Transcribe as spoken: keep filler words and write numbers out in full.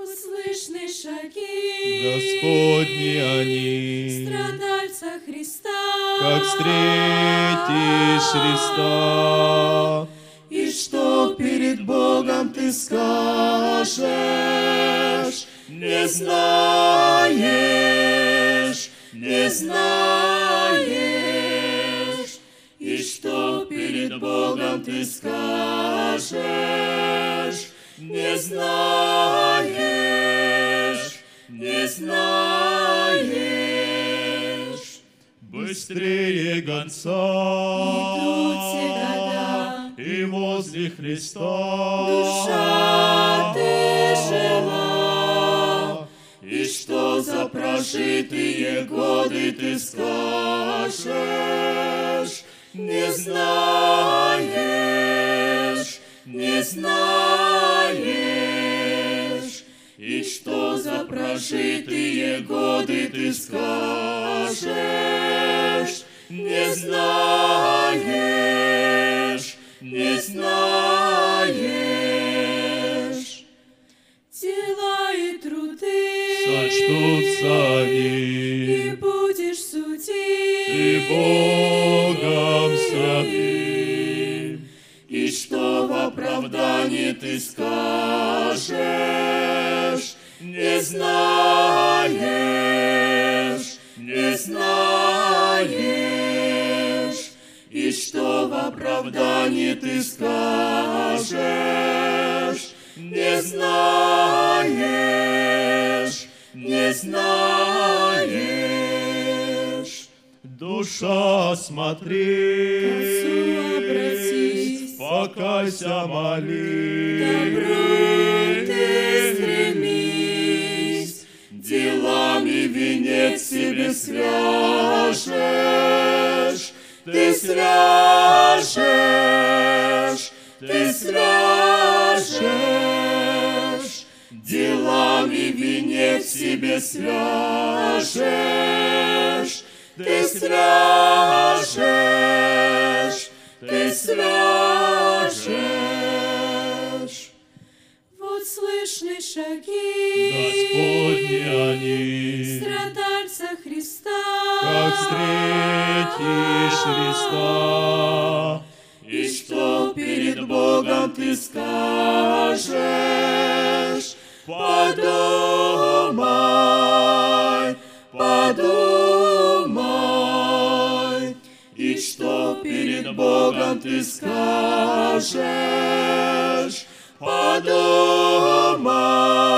Услышны шаги Господни они, страдальца Христа, как встретишь Христа. И что перед Богом ты скажешь, не знаешь, не знаешь. И что перед Богом ты скажешь, не знаешь, не знаешь. Быстрее гонца идут те года, и возле Христа душа ты жила. И что за прожитые годы ты скажешь, не знаешь, не знаешь. И что за прожитые годы ты скажешь, не знаешь, не знаешь. Дела и труды сочтутся и они, будешь судить, и Богом святым. И что в оправдании ты скажешь, не знаешь, не знаешь. И что в оправдании ты скажешь, не знаешь, не знаешь. Душа, смотри, к Отцу обратись, покайся, моли, добру ты стремись, делами венец себе свяжешь, ты свяжешь, ты свяжешь. Делами венец себе свяжешь, ты свяжешь, ты свяжешь. вот слышны шаги Господни они, страдальца Христа, как встретишь Христа. И что перед Богом ты скажешь, подумай, подумай. И что перед Богом ты скажешь, подумай.